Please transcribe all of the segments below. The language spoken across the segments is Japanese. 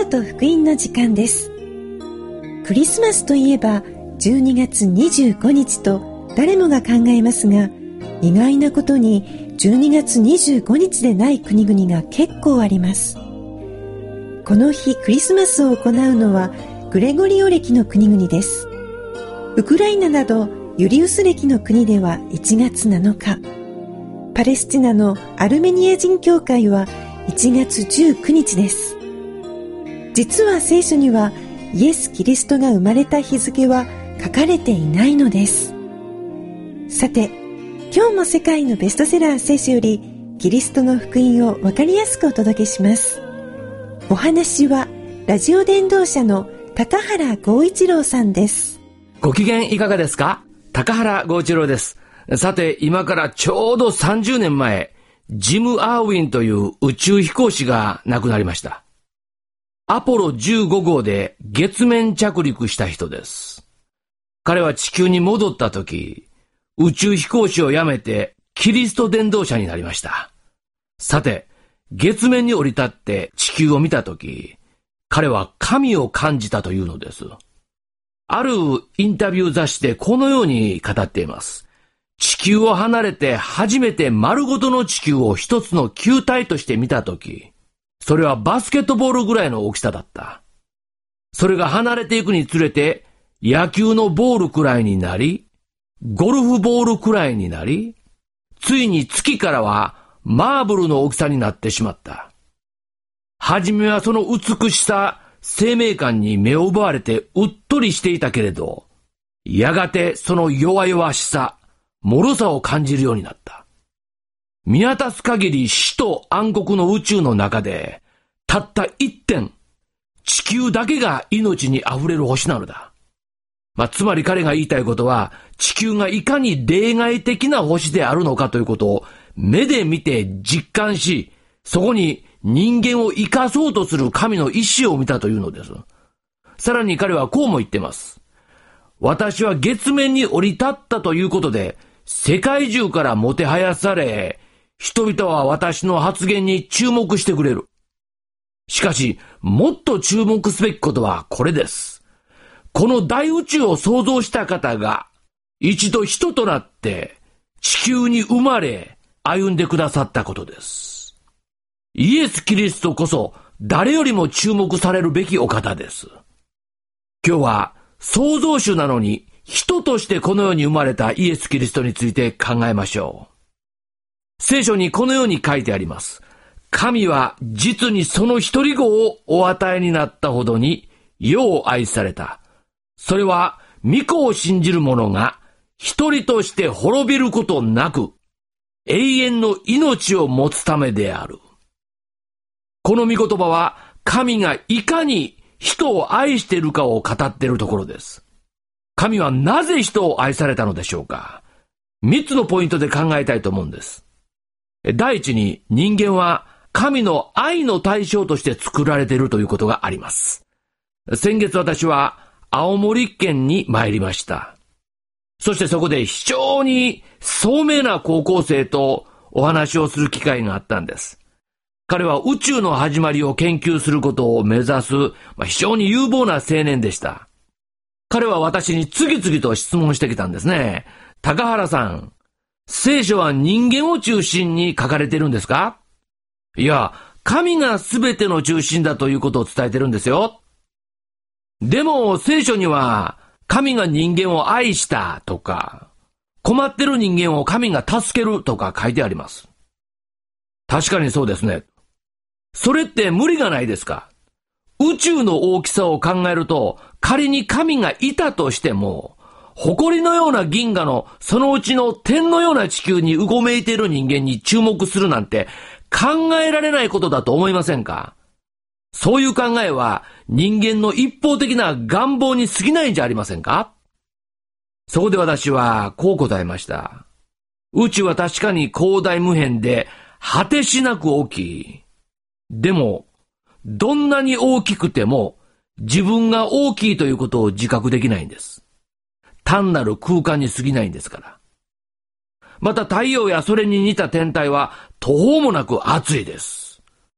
トと福音の時間です。クリスマスといえば12月25日と誰もが考えますが、意外なことに12月25日でない国々が結構あります。この日クリスマスを行うのはグレゴリオ暦の国々です。ウクライナなどユリウス暦の国では1月7日、パレスチナのアルメニア人教会は1月19日です。実は聖書にはイエス・キリストが生まれた日付は書かれていないのです。さて、今日も世界のベストセラー聖書よりキリストの福音を分かりやすくお届けします。お話はラジオ伝道者の高原剛一郎さんです。 ご機嫌いかがですか？高原剛一郎です。さて、今からちょうど30年前、ジム・アーウィンという宇宙飛行士が亡くなりました。アポロ15号で月面着陸した人です。彼は地球に戻った時、宇宙飛行士を辞めてキリスト伝道者になりました。さて、月面に降り立って地球を見た時、彼は神を感じたというのです。あるインタビュー雑誌でこのように語っています。地球を離れて初めて丸ごとの地球を一つの球体として見たとき、それはバスケットボールぐらいの大きさだった。それが離れていくにつれて野球のボールくらいになり、ゴルフボールくらいになり、ついに月からはマーブルの大きさになってしまった。はじめはその美しさ、生命感に目を奪われてうっとりしていたけれど、やがてその弱々しさ、脆さを感じるようになった。見渡す限り死と暗黒の宇宙の中で、たった一点、地球だけが命に溢れる星なのだ。つまり彼が言いたいことは、地球がいかに例外的な星であるのかということを目で見て実感し、そこに人間を生かそうとする神の意志を見たというのです。さらに彼はこうも言っています。私は月面に降り立ったということで、世界中からもてはやされ、人々は私の発言に注目してくれる。しかし、もっと注目すべきことはこれです。この大宇宙を創造した方が、一度人となって地球に生まれ、歩んでくださったことです。イエス・キリストこそ誰よりも注目されるべきお方です。今日は創造主なのに人としてこの世に生まれたイエス・キリストについて考えましょう。聖書にこのように書いてあります。神は実にその一人子をお与えになったほどに世を愛された。それは御子を信じる者が一人として滅びることなく永遠の命を持つためである。この御言葉は神がいかに人を愛しているかを語っているところです。神はなぜ人を愛されたのでしょうか。3つのポイントで考えたいと思うんです。第一に、人間は神の愛の対象として作られているということがあります。先月私は青森県に参りました。そしてそこで非常に聡明な高校生とお話をする機会があったんです。彼は宇宙の始まりを研究することを目指す、非常に有望な青年でした。彼は私に次々と質問してきたんですね。高原さん、聖書は人間を中心に書かれているんですか？いや、神が全ての中心だということを伝えてるんですよ。でも聖書には神が人間を愛したとか、困ってる人間を神が助けるとか書いてあります。確かにそうですね。それって無理がないですか？宇宙の大きさを考えると、仮に神がいたとしても、埃のような銀河のそのうちの点のような地球にうごめいている人間に注目するなんて考えられないことだと思いませんか？そういう考えは人間の一方的な願望に過ぎないんじゃありませんか？そこで私はこう答えました。宇宙は確かに広大無辺で果てしなく大きい。でも、どんなに大きくても自分が大きいということを自覚できないんです。単なる空間に過ぎないんですから。また太陽やそれに似た天体は途方もなく熱いです。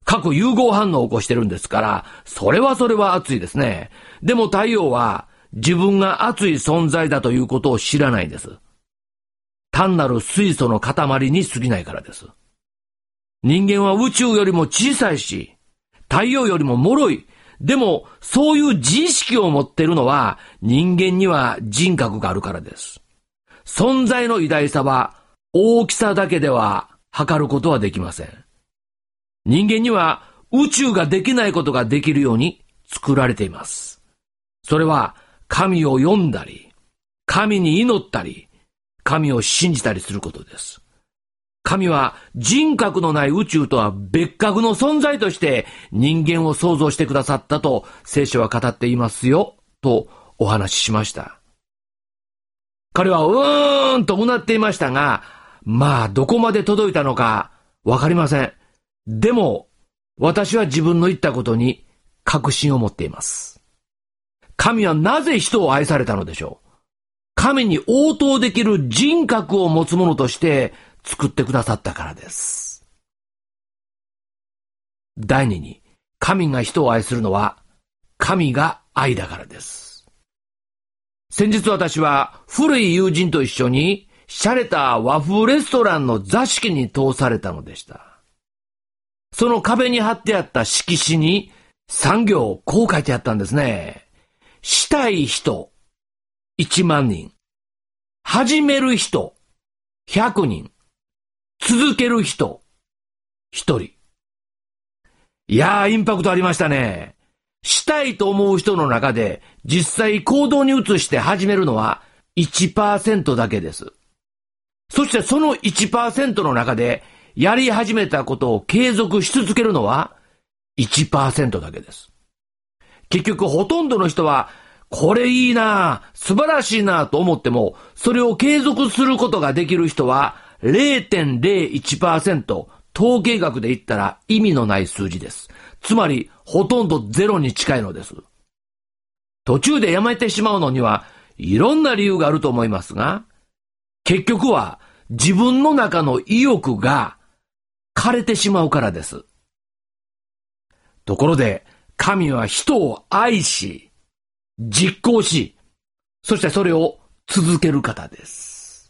核融合反応を起こしてるんですから、それは熱いですね。でも太陽は自分が熱い存在だということを知らないんです。単なる水素の塊に過ぎないからです。人間は宇宙よりも小さいし、太陽よりも脆い。でも、そういう自意識を持っているのは人間には人格があるからです。存在の偉大さは大きさだけでは測ることはできません。人間には宇宙ができないことができるように作られています。それは神を読んだり、神に祈ったり、神を信じたりすることです。神は人格のない宇宙とは別格の存在として人間を創造してくださったと聖書は語っていますよ、とお話ししました。彼はとうなっていましたが、どこまで届いたのかわかりません。でも、私は自分の言ったことに確信を持っています。神はなぜ人を愛されたのでしょう。神に応答できる人格を持つ者として作ってくださったからです。第二に、神が人を愛するのは、神が愛だからです。先日私は古い友人と一緒に、洒落た和風レストランの座敷に通されたのでした。その壁に貼ってあった色紙に、3行こう書いてあったんですね。したい人、1万人。始める人、100人。続ける人、1人。いやー、インパクトありましたね。したいと思う人の中で、実際行動に移して始めるのは 1% だけです。そしてその 1% の中で、やり始めたことを継続し続けるのは 1% だけです。結局ほとんどの人は、これいいな、素晴らしいなと思っても、それを継続することができる人は 0.01%、統計学で言ったら意味のない数字です。つまり、ほとんどゼロに近いのです。途中でやめてしまうのには、いろんな理由があると思いますが、結局は自分の中の意欲が枯れてしまうからです。ところで、神は人を愛し、実行し、そしてそれを続ける方です。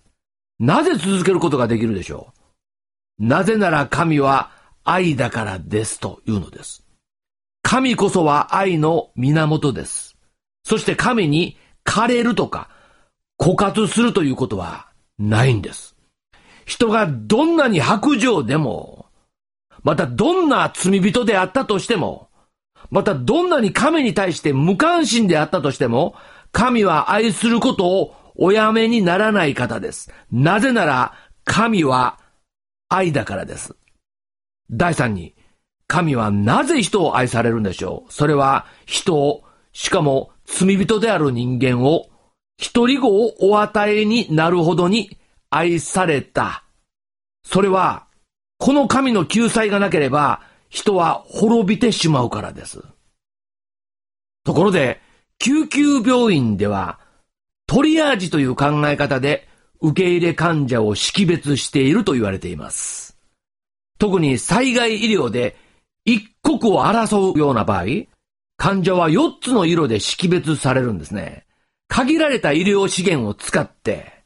なぜ続けることができるでしょう。なぜなら神は愛だからですというのです。神こそは愛の源です。そして神に枯れるとか枯渇するということはないんです。人がどんなに薄情でも、またどんな罪人であったとしても、またどんなに神に対して無関心であったとしても、神は愛することをおやめにならない方です。なぜなら神は愛だからです。第三に、神はなぜ人を愛されるんでしょう。それは人を、しかも罪人である人間を、一人子をお与えになるほどに愛された。それは、この神の救済がなければ、人は滅びてしまうからです。ところで、救急病院では、トリアージという考え方で受け入れ患者を識別していると言われています。特に災害医療で一刻を争うような場合、患者は4つの色で識別されるんですね。限られた医療資源を使って、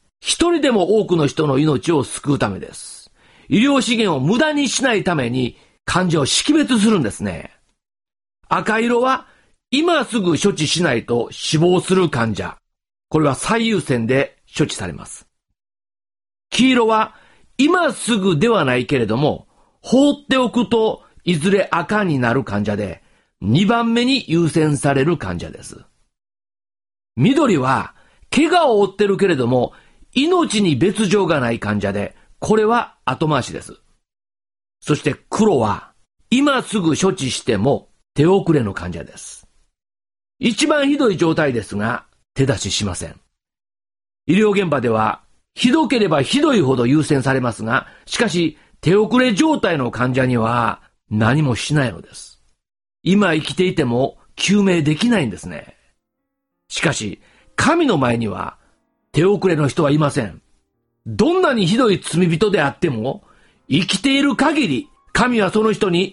一人でも多くの人の命を救うためです。医療資源を無駄にしないために患者を識別するんですね。赤色は今すぐ処置しないと死亡する患者。これは最優先で処置されます。黄色は今すぐではないけれども、放っておくといずれ赤になる患者で、2番目に優先される患者です。緑は怪我を負ってるけれども、命に別状がない患者で、これは後回しです。そして黒は今すぐ処置しても手遅れの患者です。一番ひどい状態ですが手出ししません。医療現場ではひどければひどいほど優先されますが、しかし手遅れ状態の患者には何もしないのです。今生きていても救命できないんですね。しかし神の前には手遅れの人はいません。どんなにひどい罪人であっても、生きている限り、神はその人に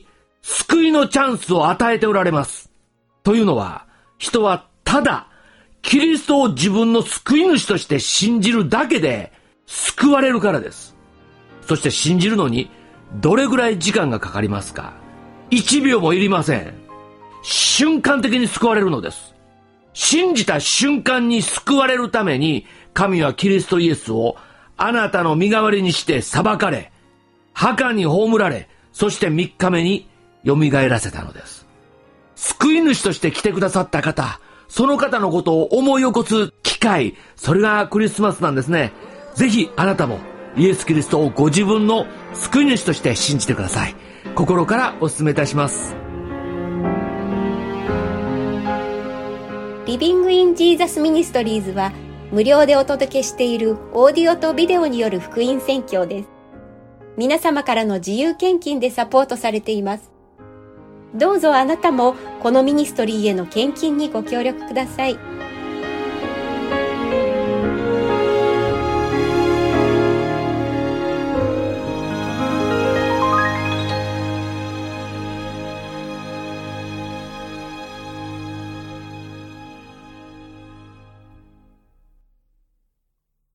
救いのチャンスを与えておられます。というのは、人はただ、キリストを自分の救い主として信じるだけで救われるからです。そして信じるのにどれぐらい時間がかかりますか？1秒もいりません。瞬間的に救われるのです。信じた瞬間に救われるために、神はキリストイエスをあなたの身代わりにして裁かれ、墓に葬られ、そして3日目に蘇らせたのです。救い主として来てくださった方、その方のことを思い起こす機会、それがクリスマスなんですね。ぜひあなたもイエス・キリストをご自分の救い主として信じてください。心からお勧めいたします。 リビング・イン・ジーザス・ミニストリーズは無料でお届けしているオーディオとビデオによる福音宣教です。皆様からの自由献金でサポートされています。どうぞあなたもこのミニストリーへの献金にご協力ください。